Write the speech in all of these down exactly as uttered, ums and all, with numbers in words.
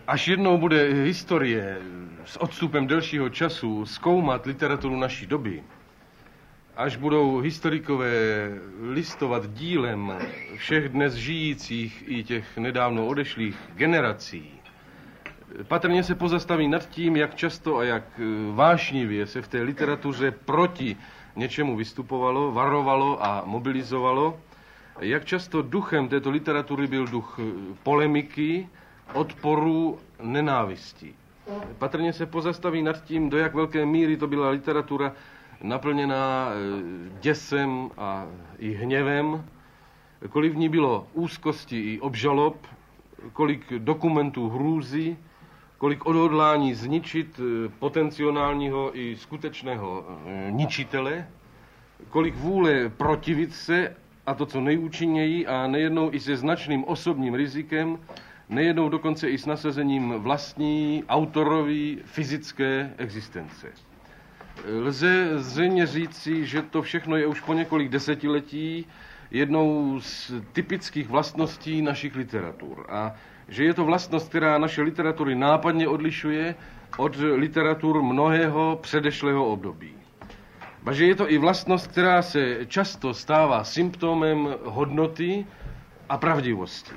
Až jednou bude historie s odstupem delšího času zkoumat literaturu naší doby, až budou historikové listovat dílem všech dnes žijících i těch nedávno odešlých generací, patrně se pozastaví nad tím, jak často a jak vášnivě se v té literatuře proti něčemu vystupovalo, varovalo a mobilizovalo, jak často duchem této literatury byl duch polemiky, odporu, nenávisti. Patrně se pozastaví nad tím, do jak velké míry to byla literatura naplněná děsem a i hněvem, kolik v ní bylo úzkosti i obžalob, kolik dokumentů hrůzy, kolik odhodlání zničit potenciálního i skutečného ničitele, kolik vůle protivit se, a to co nejúčinněji a nejednou i se značným osobním rizikem, nejednou dokonce i s nasazením vlastní, autorový, fyzické existence. Lze zřejmě říci, že to všechno je už po několik desetiletí jednou z typických vlastností našich literatur a že je to vlastnost, která naše literatury nápadně odlišuje od literatur mnohého předešlého období. A že je to i vlastnost, která se často stává symptomem hodnoty a pravdivosti.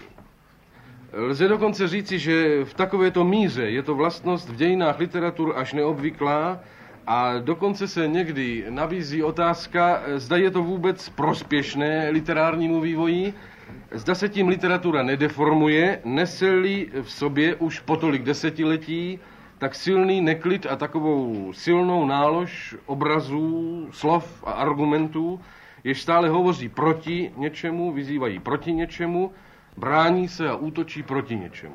Lze dokonce říci, že v takovéto míře je to vlastnost v dějinách literatur až neobvyklá a dokonce se někdy nabízí otázka, zda je to vůbec prospěšné literárnímu vývoji, zda se tím literatura nedeformuje, nese-li v sobě už po tolik desetiletí tak silný neklid a takovou silnou nálož obrazů, slov a argumentů, jež stále hovoří proti něčemu, vyzývají proti něčemu, brání se a útočí proti něčemu.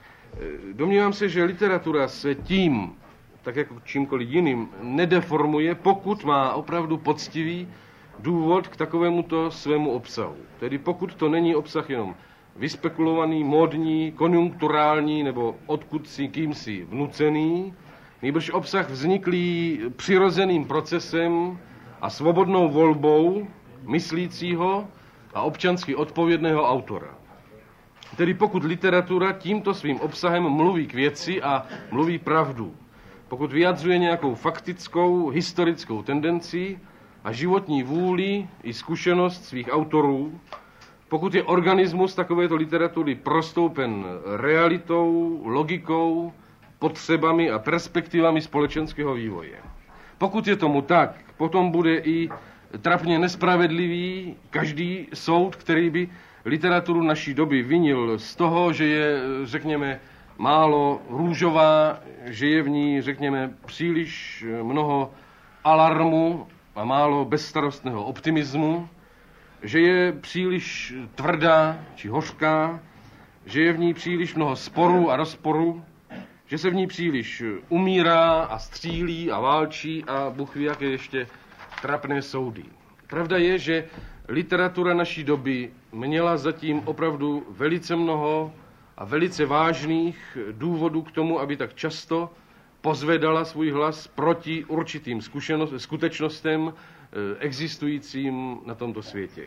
Domnívám se, že literatura se tím, tak jako čímkoliv jiným, nedeformuje, pokud má opravdu poctivý důvod k takovémuto svému obsahu. Tedy pokud to není obsah jenom vyspekulovaný, módní, konjunkturální nebo odkud si kýmsi vnucený, nýbrž obsah vzniklý přirozeným procesem a svobodnou volbou myslícího a občansky odpovědného autora. Tedy pokud literatura tímto svým obsahem mluví k věci a mluví pravdu, pokud vyjadřuje nějakou faktickou, historickou tendenci a životní vůli i zkušenost svých autorů, pokud je organismus takovéto literatury prostoupen realitou, logikou, potřebami a perspektivami společenského vývoje. Pokud je tomu tak, potom bude i trapně nespravedlivý každý soud, který by literaturu naší doby vinil z toho, že je, řekněme, málo růžová, že je v ní, řekněme, příliš mnoho alarmu a málo bezstarostného optimismu, že je příliš tvrdá či hořká, že je v ní příliš mnoho sporů a rozporů, že se v ní příliš umírá a střílí a válčí a Bůh ví, jaké ještě trapné soudy. Pravda je, že literatura naší doby měla zatím opravdu velice mnoho a velice vážných důvodů k tomu, aby tak často pozvedala svůj hlas proti určitým skutečnostem existujícím na tomto světě.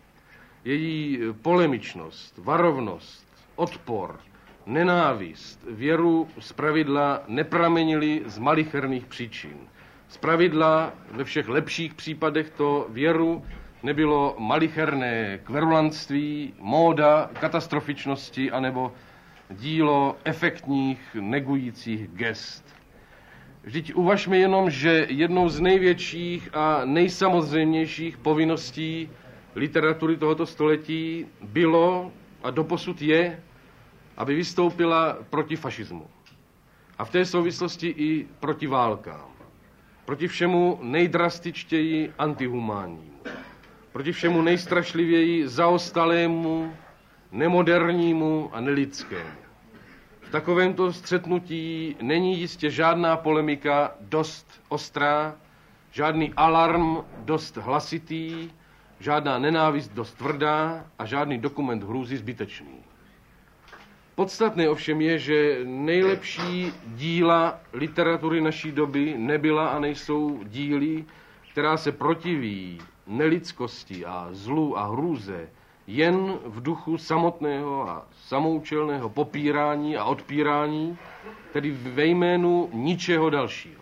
Její polemičnost, varovnost, odpor, nenávist, věru zpravidla nepramenily z malicherných příčin. Zpravidla ve všech lepších případech to věru nebylo malicherné kverulantství, móda, katastrofičnosti anebo dílo efektních, negujících gest. Vždyť uvažme jenom, že jednou z největších a nejsamozřejmějších povinností literatury tohoto století bylo a doposud je, aby vystoupila proti fašismu. A v té souvislosti i proti válkám. Proti všemu nejdrastičtěji antihumánnímu. Proti všemu nejstrašlivěji zaostalému, nemodernímu a nelidskému. V takovémto střetnutí není jistě žádná polemika dost ostrá, žádný alarm dost hlasitý, žádná nenávist dost tvrdá a žádný dokument hrůzy zbytečný. Podstatné ovšem je, že nejlepší díla literatury naší doby nebyla a nejsou díly, která se protiví nelidskosti a zlu a hrůze jen v duchu samotného a samoučelného popírání a odpírání, tedy ve jménu ničeho dalšího.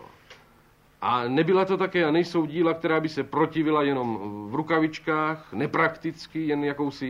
A nebyla to také a nejsou díla, která by se protivila jenom v rukavičkách, neprakticky, jen jakousi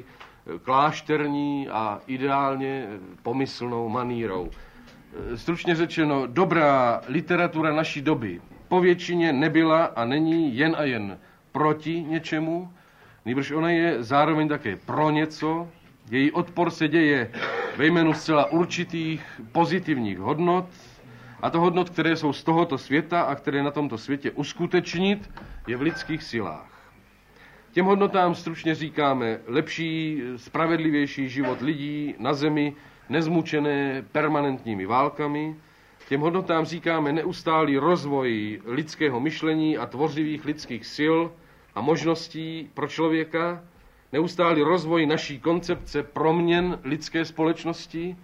klášterní a ideálně pomyslnou manírou. Stručně řečeno, dobrá literatura naší doby po většině nebyla a není jen a jen proti něčemu, nýbrž ona je zároveň také pro něco. Její odpor se děje ve jménu zcela určitých pozitivních hodnot, a to hodnot, které jsou z tohoto světa a které na tomto světě uskutečnit je v lidských silách. Těm hodnotám stručně říkáme lepší, spravedlivější život lidí na zemi, nezmučené permanentními válkami. Těm hodnotám říkáme neustálý rozvoj lidského myšlení a tvořivých lidských sil a možností pro člověka, neustálý rozvoj naší koncepce proměn lidské společnosti.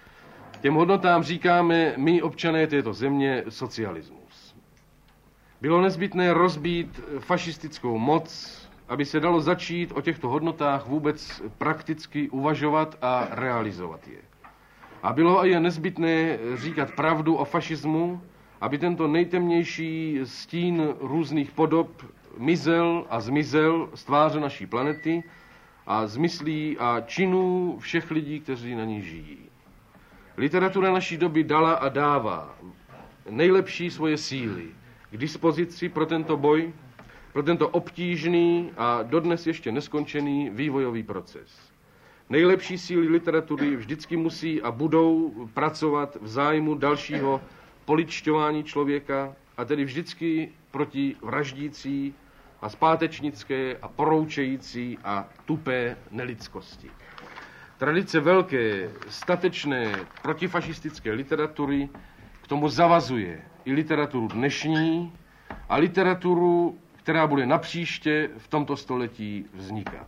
Těm hodnotám říkáme my, občané této země, socialismus. Bylo nezbytné rozbít fašistickou moc, aby se dalo začít o těchto hodnotách vůbec prakticky uvažovat a realizovat je. A bylo a je nezbytné říkat pravdu o fašismu, aby tento nejtemnější stín různých podob mizel a zmizel z tváře naší planety a z myslí a činů všech lidí, kteří na ní žijí. Literatura naší doby dala a dává nejlepší svoje síly k dispozici pro tento boj, pro tento obtížný a dodnes ještě neskončený vývojový proces. Nejlepší síly literatury vždycky musí a budou pracovat v zájmu dalšího poličťování člověka, a tedy vždycky proti vraždící a zpátečnické a poroučející a tupé nelidskosti. Tradice velké, statečné protifašistické literatury k tomu zavazuje i literaturu dnešní a literaturu, která bude napříště v tomto století vznikat.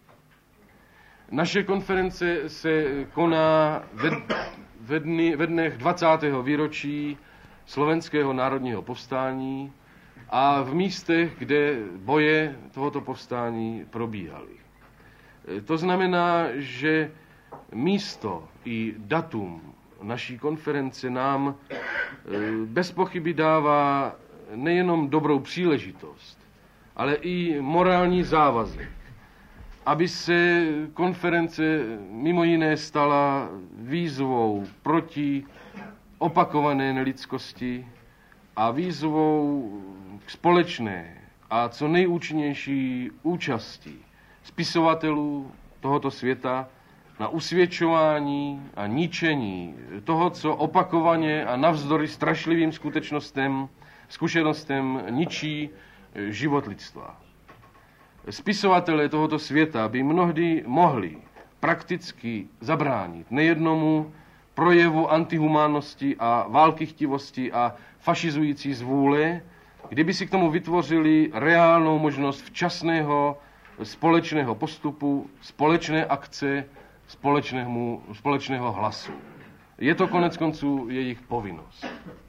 Naše konference se koná ve, ve, dny, ve dnech dvacátého výročí Slovenského národního povstání a v místech, kde boje tohoto povstání probíhaly. To znamená, že místo i datum naší konference nám bez pochyby dává nejenom dobrou příležitost, ale i morální závazek, aby se konference mimo jiné stala výzvou proti opakované nelidskosti a výzvou k společné a co nejúčinnější účasti spisovatelů tohoto světa na usvědčování a ničení toho, co opakovaně a navzdory strašlivým skutečnostem, zkušenostem ničí život lidstva. Spisovatelé tohoto světa by mnohdy mohli prakticky zabránit nejednomu projevu antihumánnosti a válkychtivosti a fašizující zvůle, kdyby si k tomu vytvořili reálnou možnost včasného společného postupu, společné akce, společnému, společného hlasu. Je to konec konců jejich povinnost.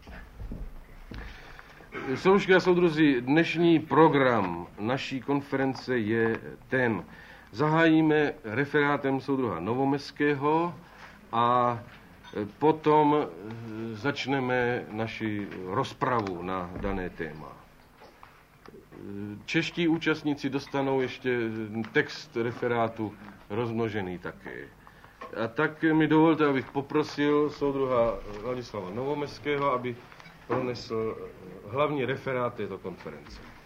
Souručky a soudruzi, dnešní program naší konference je ten. Zahájíme referátem soudruha Novomeského a potom začneme naši rozpravu na dané téma. Čeští účastníci dostanou ještě text referátu rozmnožený také. A tak mi dovolte, abych poprosil soudruha Ladislava Novomeského, aby pronesl hlavní referát této konference.